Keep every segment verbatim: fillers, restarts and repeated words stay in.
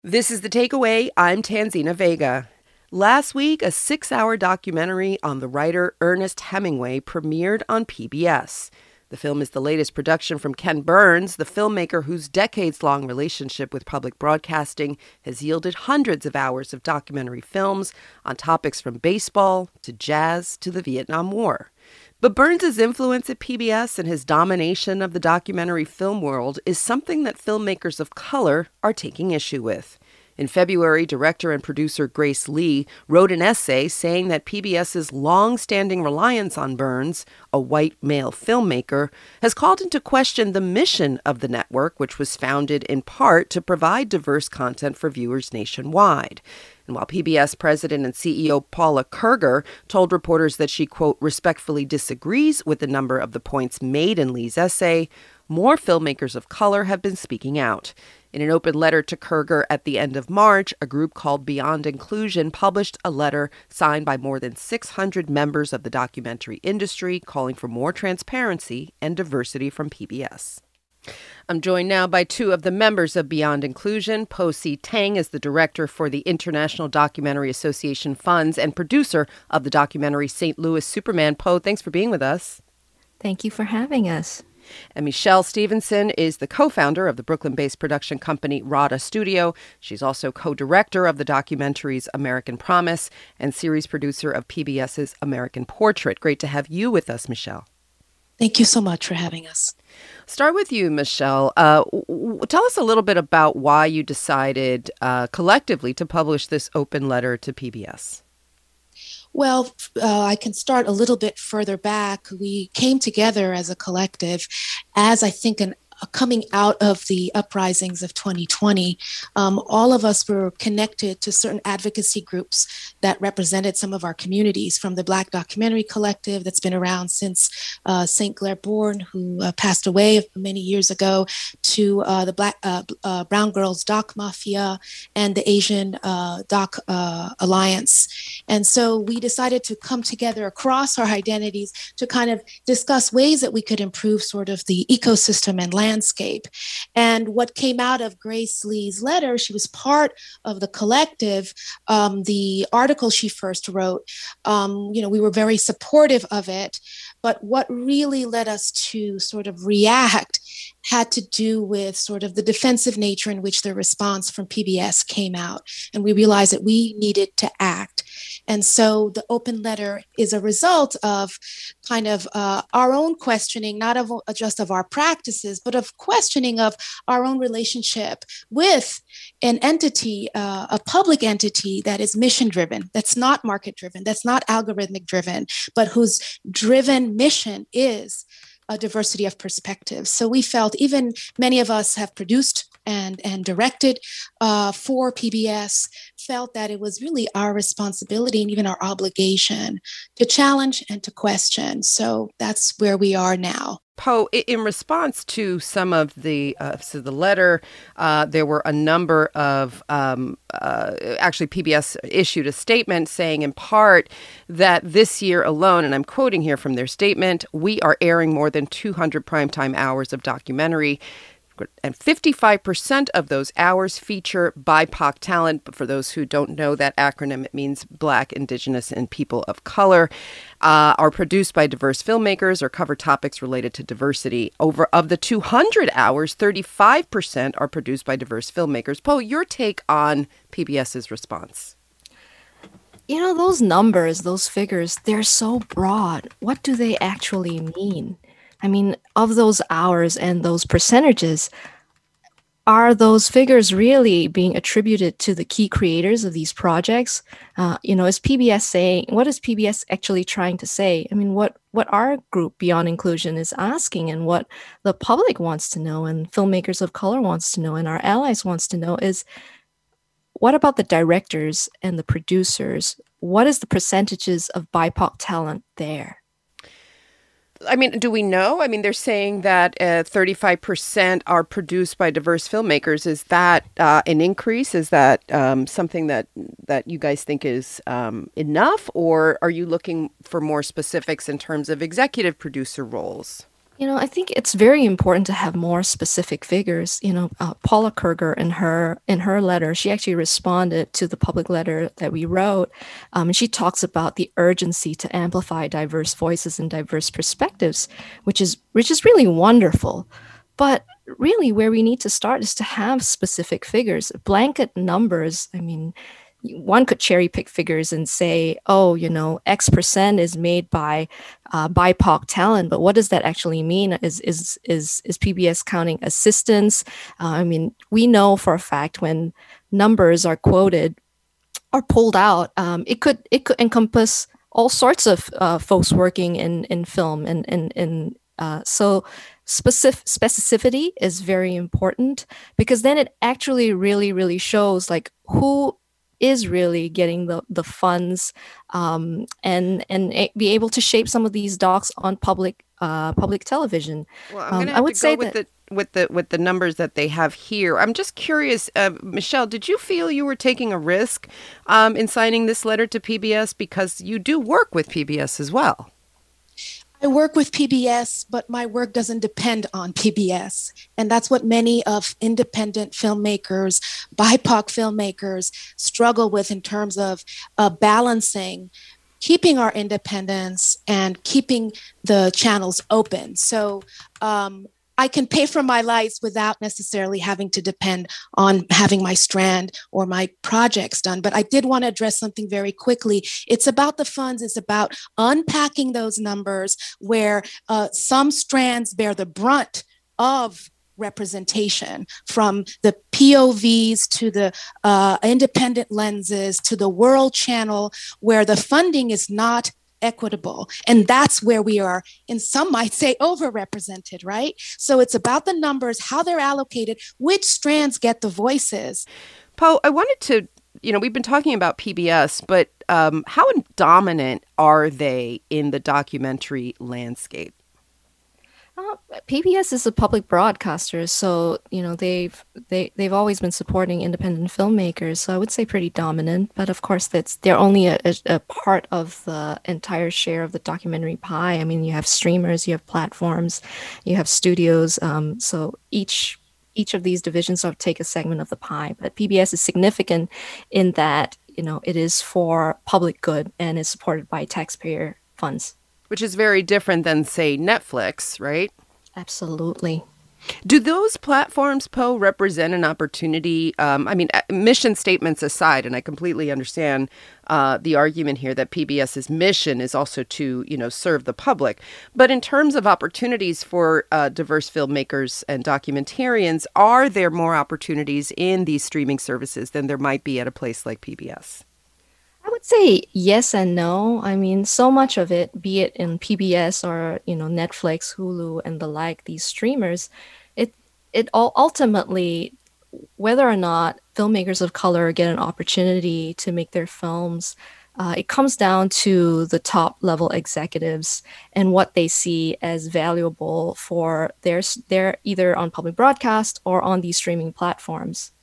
This is The Takeaway. I'm Tanzina Vega. Last week, a six-hour documentary on the writer Ernest Hemingway premiered on P B S. The film is the latest production from Ken Burns, the filmmaker whose decades-long relationship with public broadcasting has yielded hundreds of hours of documentary films on topics from baseball to jazz to the Vietnam War. But Burns' influence at P B S and his domination of the documentary film world is something that filmmakers of color are taking issue with. In February, director and producer Grace Lee wrote an essay saying that PBS's long-standing reliance on Burns, a white male filmmaker, has called into question the mission of the network, which was founded in part to provide diverse content for viewers nationwide. And while P B S president and C E O Paula Kerger told reporters that she, quote, respectfully disagrees with a number of the points made in Lee's essay, more filmmakers of color have been speaking out. In an open letter to Kerger at the end of March, a group called Beyond Inclusion published a letter signed by more than six hundred members of the documentary industry calling for more transparency and diversity from P B S. I'm joined now by two of the members of Beyond Inclusion. Po Si Tang is the director for the International Documentary Association Funds and producer of the documentary Saint Louis Superman. Po, thanks for being with us. Thank you for having us. And Michelle Stevenson is the co-founder of the Brooklyn-based production company Rada Studio. She's also co-director of the documentaries American Promise and series producer of PBS's American Portrait. Great to have you with us, Michelle. Thank you so much for having us. Start with you, Michelle. Uh, w- tell us a little bit about why you decided uh, collectively to publish this open letter to P B S. Well, uh, I can start a little bit further back. We came together as a collective as, I think, an coming out of the uprisings of twenty twenty, um, all of us were connected to certain advocacy groups that represented some of our communities, from the Black Documentary Collective that's been around since uh, Saint Clair Bourne, who uh, passed away many years ago, to uh, the Black uh, uh, Brown Girls Doc Mafia and the Asian uh, Doc uh, Alliance. And so we decided to come together across our identities to kind of discuss ways that we could improve sort of the ecosystem and land landscape. And what came out of Grace Lee's letter, she was part of the collective, um, the article she first wrote, um, you know, we were very supportive of it. But what really led us to sort of react had to do with sort of the defensive nature in which the response from P B S came out. And we realized that we needed to act. And so the open letter is a result of kind of uh, our own questioning, not of just of our practices, but of questioning of our own relationship with an entity, uh, a public entity that is mission driven, that's not market driven, that's not algorithmic driven, but whose driven mission is a diversity of perspectives. So we felt, even many of us have produced and, and directed uh, for P B S, felt that it was really our responsibility and even our obligation to challenge and to question. So that's where we are now. Po, in response to some of the, uh, so the letter, uh, there were a number of, um, uh, actually P B S issued a statement saying in part that this year alone, and I'm quoting here from their statement, we are airing more than two hundred primetime hours of documentary. And fifty-five percent of those hours feature B I P O C talent. But for those who don't know that acronym, it means Black, Indigenous, and People of Color, uh, are produced by diverse filmmakers or cover topics related to diversity. Over of the two hundred hours, thirty-five percent are produced by diverse filmmakers. Po, your take on PBS's response? You know, those numbers, those figures, they're so broad. What do they actually mean? I mean, of those hours and those percentages, are those figures really being attributed to the key creators of these projects? Uh, you know, is P B S saying, what is P B S actually trying to say? I mean, what, what our group Beyond Inclusion is asking, and what the public wants to know, and filmmakers of color wants to know, and our allies wants to know is, what about the directors and the producers? What is the percentages of B I P O C talent there? I mean, do we know? I mean, they're saying that uh, thirty-five percent are produced by diverse filmmakers. Is that uh, an increase? Is that um, something that that you guys think is um, enough? Or are you looking for more specifics in terms of executive producer roles? You know, I think it's very important to have more specific figures. You know, uh, Paula Kerger in her in her letter, she actually responded to the public letter that we wrote, um, and she talks about the urgency to amplify diverse voices and diverse perspectives, which is which is really wonderful. But really, where we need to start is to have specific figures, blanket numbers. I mean, one could cherry pick figures and say, oh, you know, X percent is made by uh, B I P O C talent, but what does that actually mean? Is is is is P B S counting assistants? Uh, I mean, we know for a fact when numbers are quoted or pulled out, um, it could it could encompass all sorts of uh, folks working in in film, and and and uh, so specific specificity is very important, because then it actually really really shows like who is really getting the the funds, um, and and a- be able to shape some of these docs on public uh, public television. Well, I'm Um, going to I have would to say go with that. the with the with the numbers that they have here. I'm just curious, uh, Michelle, did you feel you were taking a risk um, in signing this letter to P B S, because you do work with P B S as well? I work with P B S, but my work doesn't depend on P B S. And that's what many of independent filmmakers, B I P O C filmmakers struggle with in terms of uh, balancing keeping our independence and keeping the channels open. So um, I can pay for my lights without necessarily having to depend on having my strand or my projects done. But I did want to address something very quickly. It's about the funds. It's about unpacking those numbers where uh, some strands bear the brunt of representation, from the P O Vs to the uh, independent lenses to the world channel, where the funding is not equitable. And that's where we are, and some might say overrepresented, right? So it's about the numbers, how they're allocated, which strands get the voices. Poe, I wanted to, you know, we've been talking about P B S, but um, how dominant are they in the documentary landscape? Uh, P B S is a public broadcaster, so you know they've they they've always been supporting independent filmmakers. So I would say pretty dominant, but of course that's they're only a, a, a part of the entire share of the documentary pie. I mean, you have streamers, you have platforms, you have studios. Um, so each each of these divisions sort of take a segment of the pie. But P B S is significant in that you know it is for public good and is supported by taxpayer funds. Which is very different than, say, Netflix, right? Absolutely. Do those platforms, Poe, represent an opportunity? Um, I mean, mission statements aside, and I completely understand uh, the argument here that PBS's mission is also to, you know, serve the public. But in terms of opportunities for uh, diverse filmmakers and documentarians, are there more opportunities in these streaming services than there might be at a place like P B S? I would say yes and no. I mean, so much of it, be it in P B S or you know Netflix, Hulu, and the like, these streamers, it it all ultimately, whether or not filmmakers of color get an opportunity to make their films, uh, it comes down to the top level executives and what they see as valuable for their their either on public broadcast or on these streaming platforms.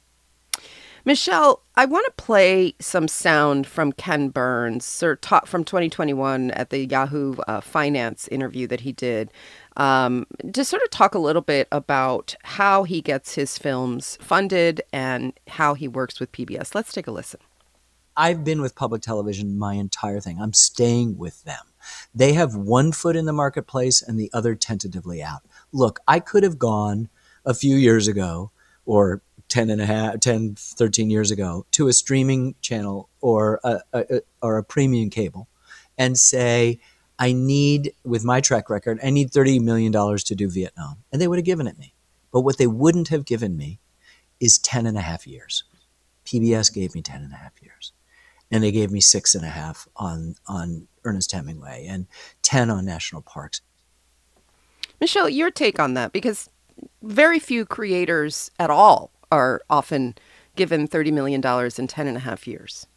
Michelle, I want to play some sound from Ken Burns, sir, ta- from twenty twenty-one at the Yahoo uh, Finance interview that he did, um, to sort of talk a little bit about how he gets his films funded and how he works with P B S. Let's take a listen. I've been with public television my entire thing. I'm staying with them. They have one foot in the marketplace and the other tentatively out. Look, I could have gone a few years ago or ten and a half, ten, thirteen years ago to a streaming channel or a, a, or a premium cable and say, I need, with my track record, I need thirty million dollars to do Vietnam. And they would have given it me. But what they wouldn't have given me is ten and a half years. P B S gave me ten and a half years. And they gave me six and a half on, on Ernest Hemingway and ten on National Parks. Michelle, your take on that, because very few creators at all are often given thirty million dollars in ten and a half years.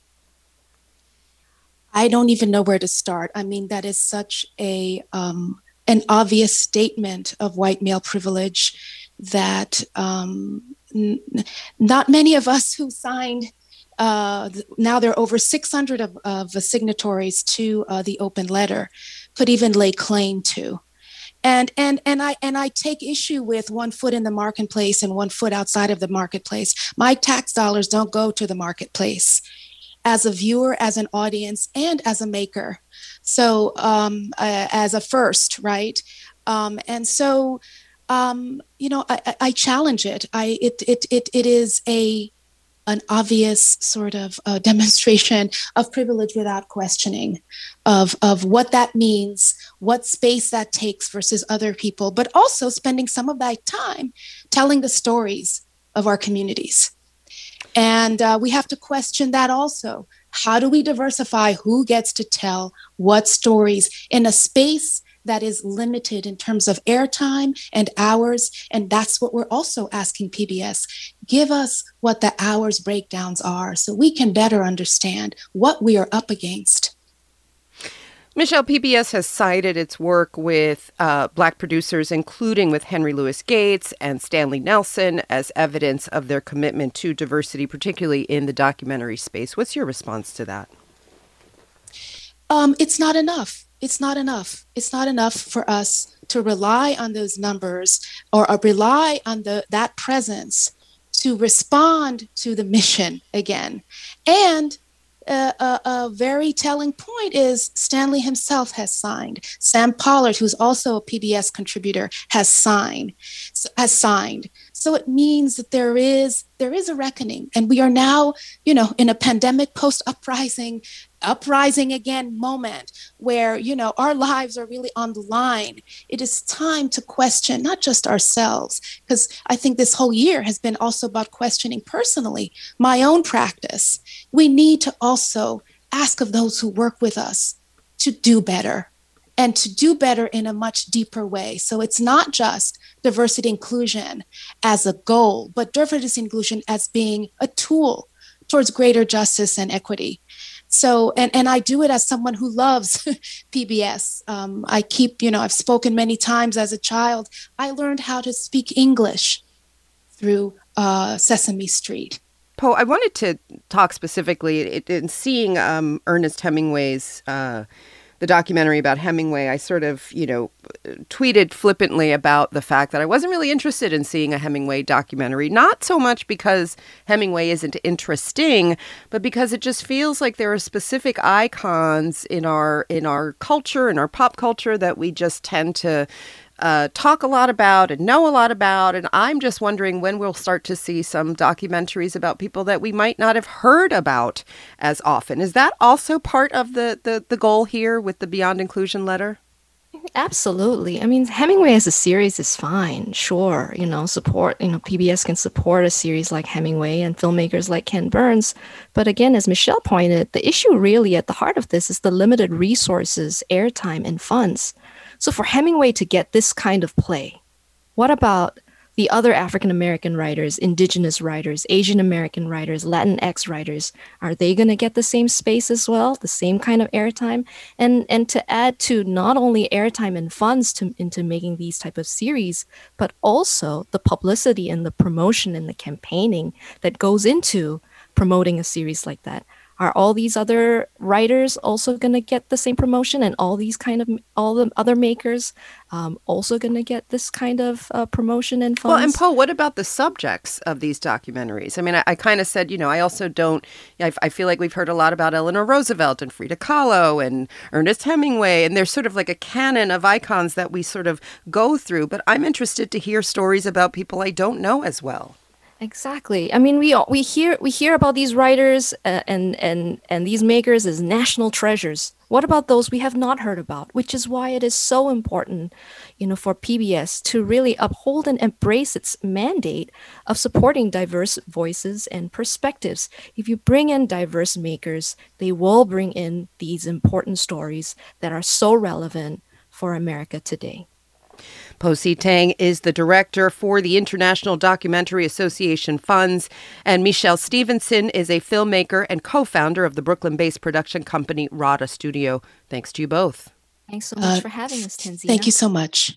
I don't even know where to start. I mean, that is such a um, an obvious statement of white male privilege that um, n- not many of us who signed, uh, now there are over six hundred of, of the signatories to uh, the open letter, could even lay claim to. And and and I and I take issue with one foot in the marketplace and one foot outside of the marketplace. My tax dollars don't go to the marketplace. As a viewer, as an audience, and as a maker. So um, uh, as a first, right? Um, and so, um, you know, I, I challenge it. I it it it it is a an obvious sort of uh, demonstration of privilege without questioning, of of what that means, what space that takes versus other people, but also spending some of that time telling the stories of our communities. And uh, we have to question that also. How do we diversify who gets to tell what stories in a space that is limited in terms of airtime and hours? And that's what we're also asking P B S. Give us what the hours breakdowns are so we can better understand what we are up against. Michelle, P B S has cited its work with uh, Black producers, including with Henry Louis Gates and Stanley Nelson, as evidence of their commitment to diversity, particularly in the documentary space. What's your response to that? Um, it's not enough. It's not enough. It's not enough for us to rely on those numbers or, or rely on the that presence to respond to the mission again. And Uh, a, a very telling point is Stanley himself has signed. Sam Pollard, who's also a P B S contributor, has signed. Has signed. So it means that there is there is a reckoning, and we are now, you know, in a pandemic post-uprising, uprising again moment where, you know, our lives are really on the line. It is time to question not just ourselves, because I think this whole year has been also about questioning personally my own practice. We need to also ask of those who work with us to do better, and to do better in a much deeper way. So it's not just diversity inclusion as a goal, but diversity inclusion as being a tool towards greater justice and equity. So, and, and I do it as someone who loves P B S. Um, I keep, you know, I've spoken many times as a child. I learned how to speak English through uh, Sesame Street. Poe, I wanted to talk specifically in seeing um, Ernest Hemingway's uh, the documentary about Hemingway. I sort of, you know, tweeted flippantly about the fact that I wasn't really interested in seeing a Hemingway documentary, not so much because Hemingway isn't interesting, but because it just feels like there are specific icons in our in our culture, in our pop culture, that we just tend to Uh, talk a lot about and know a lot about. And I'm just wondering when we'll start to see some documentaries about people that we might not have heard about as often. Is that also part of the, the, the goal here with the Beyond Inclusion letter? Absolutely. I mean, Hemingway as a series is fine. Sure. You know, support, you know, P B S can support a series like Hemingway and filmmakers like Ken Burns. But again, as Michelle pointed, the issue really at the heart of this is the limited resources, airtime, and funds. So for Hemingway to get this kind of play, what about the other African American writers, Indigenous writers, Asian American writers, Latinx writers? Are they going to get the same space as well, the same kind of airtime? And and to add to not only airtime and funds to, into making these type of series, but also the publicity and the promotion and the campaigning that goes into promoting a series like that. Are all these other writers also going to get the same promotion, and all these kind of all the other makers um, also going to get this kind of uh, promotion and funds? Well, and Poe, what about the subjects of these documentaries? I mean, I, I kind of said, you know, I also don't, I, I feel like we've heard a lot about Eleanor Roosevelt and Frida Kahlo and Ernest Hemingway, and there's sort of like a canon of icons that we sort of go through. But I'm interested to hear stories about people I don't know as well. Exactly. I mean, we we hear we hear about these writers uh, and and and these makers as national treasures. What about those we have not heard about? Which is why it is so important, you know, for P B S to really uphold and embrace its mandate of supporting diverse voices and perspectives. If you bring in diverse makers, they will bring in these important stories that are so relevant for America today. Po Si Tang is the director for the International Documentary Association Funds, and Michelle Stevenson is a filmmaker and co-founder of the Brooklyn-based production company Rada Studio. Thanks to you both. Thanks so much Uh, for having us, Tanzina. Thank you so much.